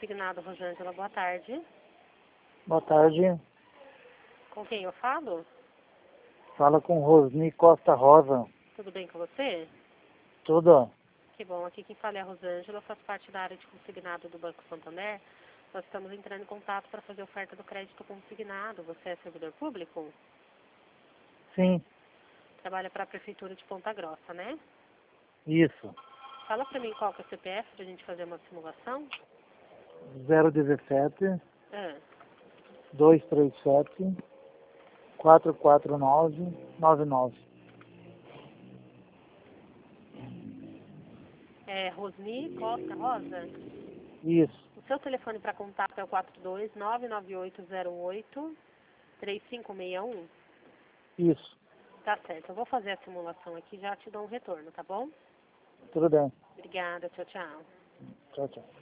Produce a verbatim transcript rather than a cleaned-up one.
consignado, Rosângela. Boa tarde. Boa tarde. Com quem eu falo? Fala com Rosni Costa Rosa. Tudo bem com você? Tudo? Que bom. Aqui quem fala é a Rosângela. Eu faço parte da área de consignado do Banco Santander. Nós estamos entrando em contato para fazer oferta do crédito consignado. Você é servidor público? Sim, Trabalha para a Prefeitura de Ponta Grossa, né? isso. Fala para mim qual que é o C P F para a gente fazer uma simulação. zero dezessete, Ah, dois três sete, quatro quatro nove, nove nove. é Rosni Costa Rosa. Isso, O seu telefone para contato é o quatro dois nove nove oito zero oito três cinco seis um? isso. Tá certo. Eu vou fazer a simulação aqui e já te dou um retorno, tá bom? Tudo bem. Obrigada. Tchau, tchau. Tchau, tchau.